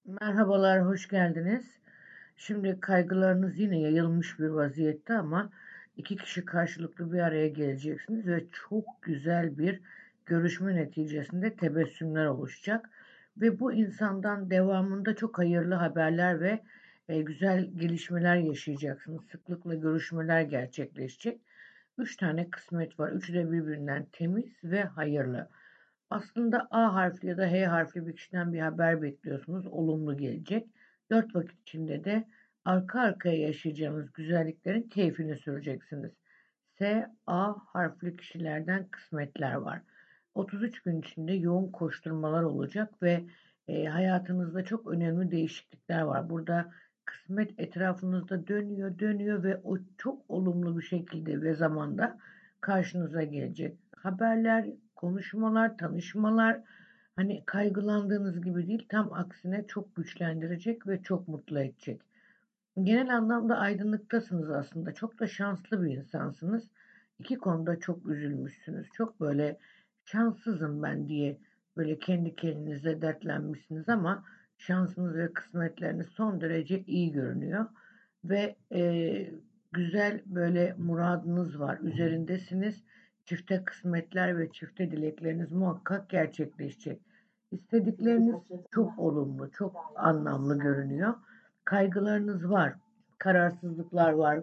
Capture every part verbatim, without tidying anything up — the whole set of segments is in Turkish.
Merhabalar, hoş geldiniz. Şimdi kaygılarınız yine yayılmış bir vaziyette ama iki kişi karşılıklı bir araya geleceksiniz ve çok güzel bir görüşme neticesinde tebessümler oluşacak. Ve bu insandan devamında çok hayırlı haberler ve e, güzel gelişmeler yaşayacaksınız. Sıklıkla görüşmeler gerçekleşecek. Üç tane kısmet var. Üçü de birbirinden temiz ve hayırlı. Aslında A harfli ya da H harfli bir kişiden bir haber bekliyorsunuz. Olumlu gelecek. Dört vakit içinde de arka arkaya yaşayacağınız güzelliklerin keyfini süreceksiniz. S, A harfli kişilerden kısmetler var. otuz üç gün içinde yoğun koşturmalar olacak ve e, hayatınızda çok önemli değişiklikler var. Burada kısmet etrafınızda dönüyor, dönüyor ve o çok olumlu bir şekilde ve zamanda karşınıza gelecek. Haberler, konuşmalar, tanışmalar hani kaygılandığınız gibi değil, tam aksine çok güçlendirecek ve çok mutlu edecek. Genel anlamda aydınlıktasınız aslında. Çok da şanslı bir insansınız. İki konuda çok üzülmüşsünüz. Çok böyle şanssızım ben diye böyle kendi kendinize dertlenmişsiniz ama şansınız ve kısmetleriniz son derece iyi görünüyor. Ve e, güzel böyle muradınız var. Üzerindesiniz. Çifte kısmetler ve çifte dilekleriniz muhakkak gerçekleşecek. İstedikleriniz çok olumlu, çok anlamlı görünüyor. Kaygılarınız var, kararsızlıklar var,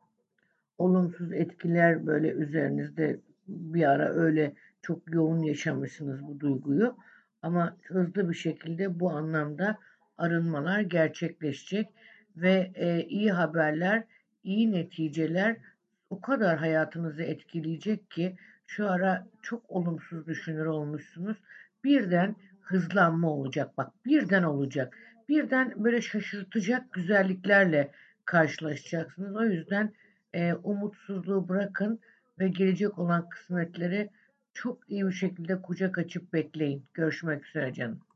olumsuz etkiler böyle üzerinizde bir ara öyle çok yoğun yaşamışsınız bu duyguyu. Ama hızlı bir şekilde bu anlamda arınmalar gerçekleşecek ve e, iyi haberler, iyi neticeler o kadar hayatınızı etkileyecek ki şu ara çok olumsuz düşünür olmuşsunuz. Birden hızlanma olacak. Bak birden olacak. Birden böyle şaşırtacak güzelliklerle karşılaşacaksınız. O yüzden e, umutsuzluğu bırakın ve gelecek olan kısmetleri çok iyi bir şekilde kucak açıp bekleyin. Görüşmek üzere canım.